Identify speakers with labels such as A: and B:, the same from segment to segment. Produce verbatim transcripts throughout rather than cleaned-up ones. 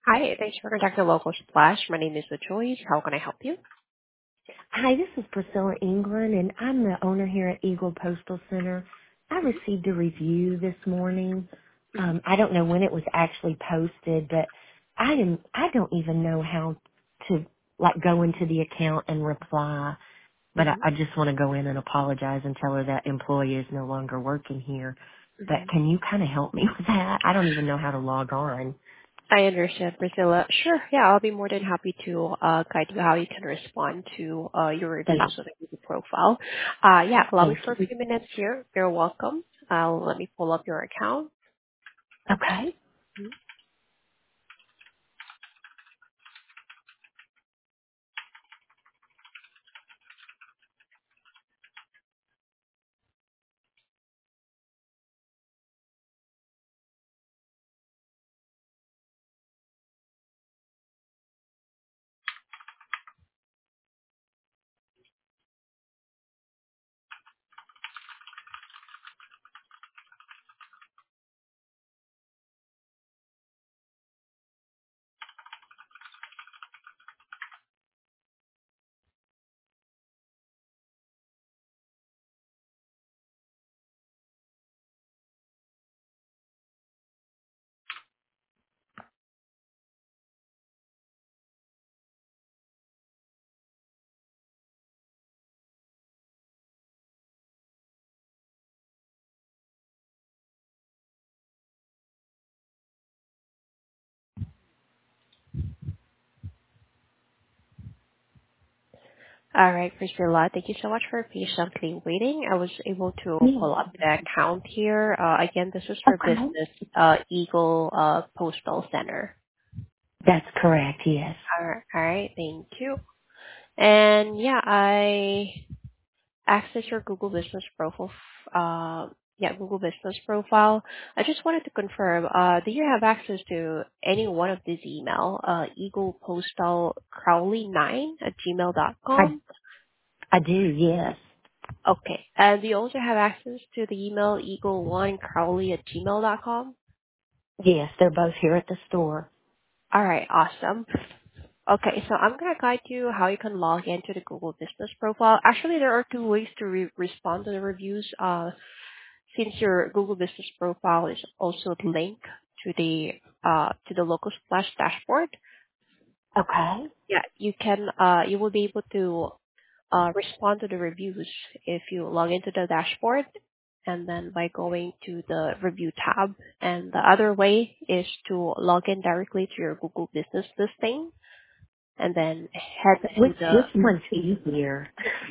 A: Hi, thanks for contacting Local Splash. My name is Joyce. How can I help you?
B: Hi, this is Priscilla England, and I'm the owner here at Eagle Postal Center. I received a review this morning. Um, I don't know when it was actually posted, but I am I don't even know how to like go into the account and reply. But I,
A: Mm-hmm.
B: I just want to go in and apologize and tell her that employee is no longer working here. But
A: hmm
B: can you kind of help me with that? I don't even know how to log on.
A: I understand, Priscilla. Sure, yeah, I'll be more than happy to uh, guide you how you can respond to uh, your
B: Thank,
A: reviews on the Google profile. Uh, yeah, allow me
B: thank
A: for a
B: you.
A: few minutes here. You're welcome. Uh, let me pull up your account.
B: Okay.
A: All right, Priscilla, thank you so much for patiently waiting. I was able to
B: Yes.
A: pull up the account here. Uh, again, this is for
B: Okay.
A: business uh, Eagle uh, Postal Center.
B: That's correct. Yes.
A: All right, all right, thank you. And yeah, I access your Google Business profile. Uh, yeah, Google Business profile. I just wanted to confirm. Uh, do you have access to any one of these email? Uh, Eagle Postal Crowley nine at gmail dot
B: I
A: com.
B: I do, yes.
A: Okay. And do you also have access to the email Eagle One Crowley at gmail dot com?
B: Yes, they're both here at the store.
A: All right. Awesome. Okay, so I'm gonna guide you how you can log into the Google Business profile. Actually, there are two ways to re- respond to the reviews. Uh, since your Google Business profile is also linked to the uh, to the local splash dashboard,
B: Okay.
A: yeah, you can uh, you will be able to uh, respond to the reviews if you log into the dashboard and then by going to the review tab. And the other way is to log in directly to your Google Business listing and then head
B: Which
A: to the
B: which one's easier?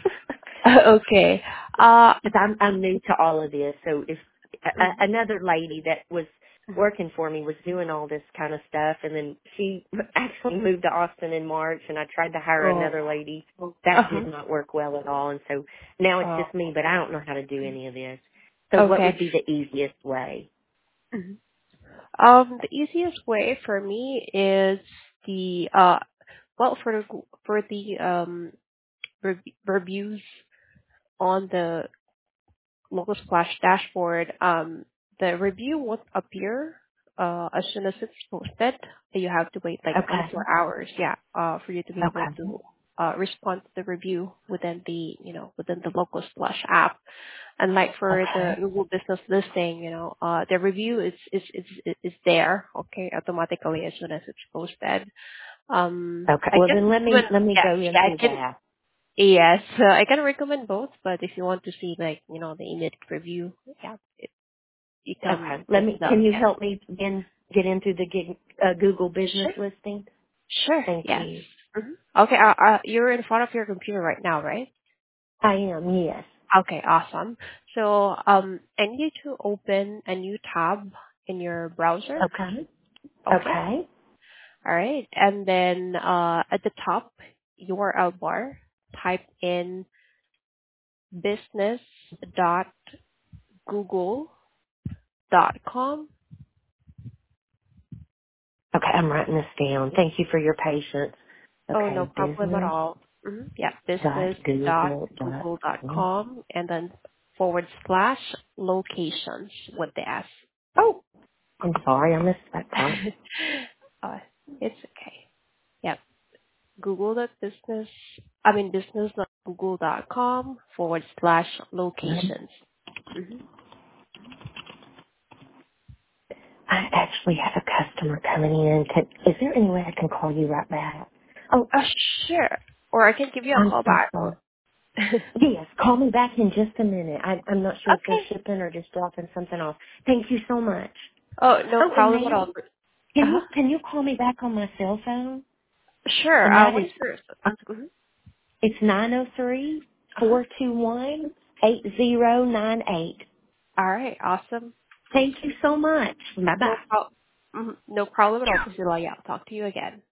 A: okay. Uh,
B: Because I'm I'm new to all of this, so if a,
A: mhm.
B: a- another lady that was working for me was doing all this kind of stuff, and then she actually moved to Austin in March, and I tried to hire
A: Oh,
B: another lady. That
A: uh-huh.
B: did not work well at all, and so now it's
A: Oh,
B: just me, but I don't know how to do any of this. So what
A: okay.
B: would be the easiest way?
A: Mhm. Um, the easiest way for me is the uh, well, for the for the um rev- reviews on the local splash dashboard. Um, the review won't appear uh as soon as it's posted. You have to wait like
B: Okay.
A: twenty-four hours, yeah, uh, for you to be able
B: Okay.
A: to uh respond to the review within the you know within the local splash app. And like for the
B: Okay.
A: Google Business listing, you know, uh, the review is is is is there, okay, automatically as soon as it's posted. Um,
B: Okay.
A: I
B: Well,
A: can
B: then let me
A: recommend,
B: let me
A: yeah,
B: go
A: yeah, I
B: into
A: can,
B: that.
A: yes, uh, I can recommend both. But if you want to see like you know the immediate review, yeah, it, you can
B: Okay.
A: go
B: Let
A: to
B: me.
A: the
B: Can you
A: yeah,
B: help me again get into the gig, uh, Google business
A: sure,
B: listing?
A: sure,
B: Thank
A: yes.
B: you.
A: hmm Okay, uh, uh, you're in front of your computer right now, right?
B: I am. Yes.
A: Okay, awesome. So um, I need you to open a new tab in your browser.
B: Okay.
A: Okay.
B: Okay.
A: All right. And then uh, at the top U R L bar, type in business dot google dot com.
B: Okay. I'm writing this down. Thank you for your patience.
A: Oh, no
B: Okay.
A: problem at
B: Business
A: all. hmm Yeah,
B: dot
A: business dot
B: Google dot
A: google dot
B: com.
A: com and then forward slash locations with the S.
B: Oh, I'm sorry. I missed that part.
A: uh, it's google.business, I mean business.google.com forward slash locations. Mm-hmm.
B: I actually have a customer coming in. Can, is there any way I can call you right back? Oh,
A: Uh, sure. Or I can give you a
B: I'm
A: call
B: so
A: back.
B: sorry.
A: Or
B: Yes, call me back in just a minute. I, I'm not sure if they're
A: okay.
B: shipping or just dropping something off. Thank you so much.
A: Oh, no
B: Oh, and
A: problem at all.
B: ma'am, can
A: Uh-huh.
B: you can you call me back on my cell phone?
A: Sure.
B: And
A: Uh,
B: that
A: what
B: is,
A: is yours?
B: uh,
A: Mm-hmm.
B: it's nine zero three
A: Uh-huh.
B: four two one eight zero nine eight.
A: All right. Awesome.
B: Thank you so much. Bye
A: No
B: bye.
A: problem. No problem at all, Priscilla. Yeah, I'll talk to you again.